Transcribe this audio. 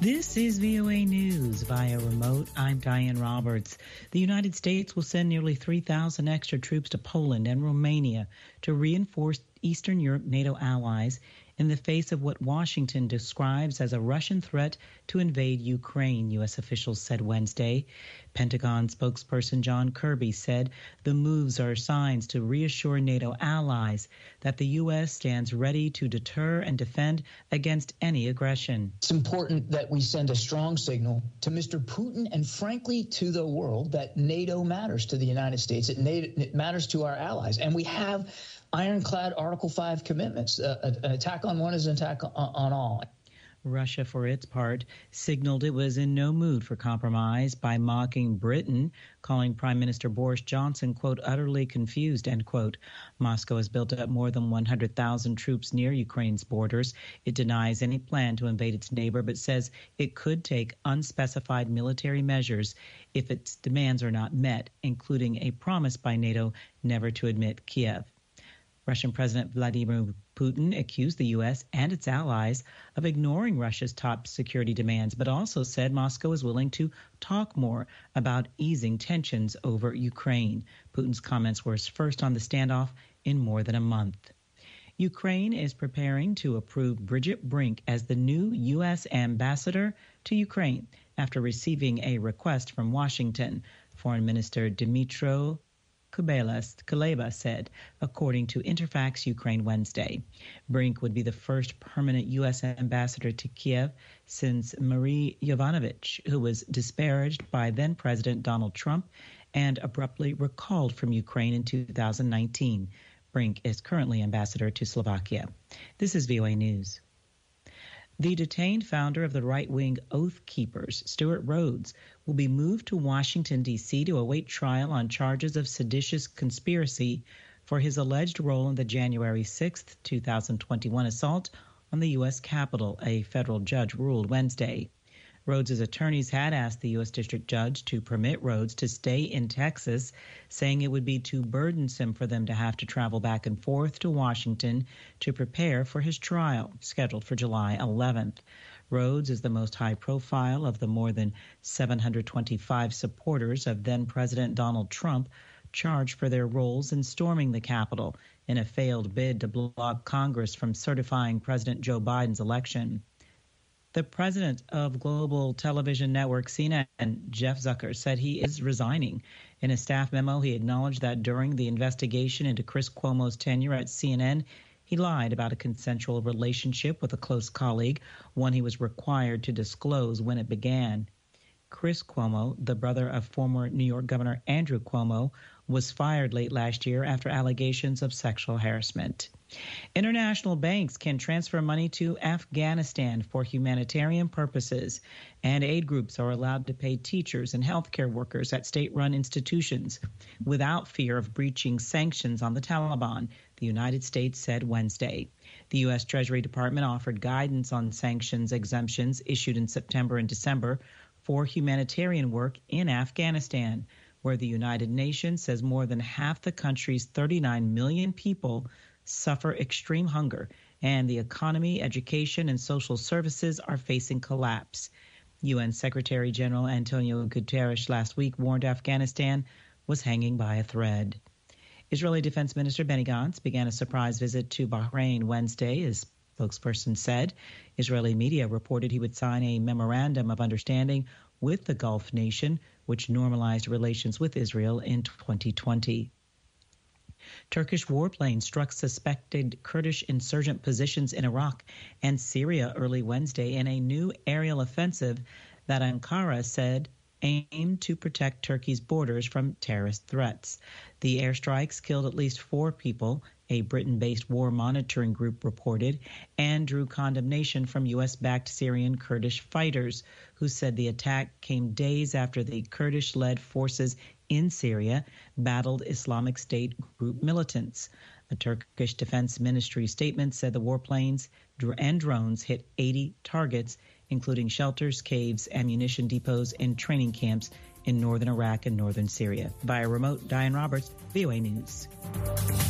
This is VOA News via remote. I'm Diane Roberts. The United States will send nearly 3,000 extra troops to Poland and Romania to reinforce Eastern Europe NATO allies in the face of what Washington describes as a Russian threat to invade Ukraine, U.S. officials said Wednesday. Pentagon spokesperson John Kirby said the moves are signs to reassure NATO allies that the U.S. stands ready to deter and defend against any aggression. It's important that we send a strong signal to Mr. Putin and, frankly, to the world that NATO matters to the United States. It matters to our allies. And we have ironclad Article 5 commitments. An attack on one is an attack on all. Russia, for its part, signaled it was in no mood for compromise by mocking Britain, calling Prime Minister Boris Johnson, quote, utterly confused, end quote. Moscow has built up more than 100,000 troops near Ukraine's borders. It denies any plan to invade its neighbor, but says it could take unspecified military measures if its demands are not met, including a promise by NATO never to admit Kiev. Russian President Vladimir Putin accused the U.S. and its allies of ignoring Russia's top security demands, but also said Moscow is willing to talk more about easing tensions over Ukraine. Putin's comments were his first on the standoff in more than a month. Ukraine is preparing to approve Bridget Brink as the new U.S. ambassador to Ukraine after receiving a request from Washington. Foreign Minister Dmytro Kuleba said, according to Interfax Ukraine Wednesday. Brink would be the first permanent U.S. ambassador to Kiev since Marie Yovanovitch, who was disparaged by then-President Donald Trump and abruptly recalled from Ukraine in 2019. Brink is currently ambassador to Slovakia. This is VOA News. The detained founder of the right-wing Oath Keepers, Stewart Rhodes, will be moved to Washington, D.C. to await trial on charges of seditious conspiracy for his alleged role in the January 6, 2021 assault on the U.S. Capitol, a federal judge ruled Wednesday. Rhodes' attorneys had asked the U.S. District Judge to permit Rhodes to stay in Texas, saying it would be too burdensome for them to have to travel back and forth to Washington to prepare for his trial, scheduled for July 11th. Rhodes is the most high-profile of the more than 725 supporters of then-President Donald Trump charged for their roles in storming the Capitol in a failed bid to block Congress from certifying President Joe Biden's election. The president of global television network CNN, Jeff Zucker, said he is resigning. In a staff memo, he acknowledged that during the investigation into Chris Cuomo's tenure at CNN, he lied about a consensual relationship with a close colleague, one he was required to disclose when it began. Chris Cuomo, the brother of former New York Governor Andrew Cuomo, was fired late last year after allegations of sexual harassment. International banks can transfer money to Afghanistan for humanitarian purposes, and aid groups are allowed to pay teachers and healthcare workers at state-run institutions without fear of breaching sanctions on the Taliban, the United States said Wednesday. The U.S. Treasury Department offered guidance on sanctions exemptions issued in September and December for humanitarian work in Afghanistan, where the United Nations says more than half the country's 39 million people suffer extreme hunger, and the economy, education, and social services are facing collapse. UN Secretary General Antonio Guterres last week warned Afghanistan was hanging by a thread. Israeli Defense Minister Benny Gantz began a surprise visit to Bahrain Wednesday, as spokesperson said. Israeli media reported he would sign a memorandum of understanding with the Gulf nation, which normalized relations with Israel in 2020. Turkish warplanes struck suspected Kurdish insurgent positions in Iraq and Syria early Wednesday in a new aerial offensive that Ankara said aimed to protect Turkey's borders from terrorist threats. The airstrikes killed at least 4 people, a Britain-based war monitoring group reported, and drew condemnation from U.S.-backed Syrian Kurdish fighters, who said the attack came days after the Kurdish-led forces in Syria battled Islamic State group militants. A Turkish Defense Ministry statement said the warplanes and drones hit 80 targets, including shelters, caves, ammunition depots, and training camps in northern Iraq and northern Syria. Via remote, Diane Roberts, VOA News.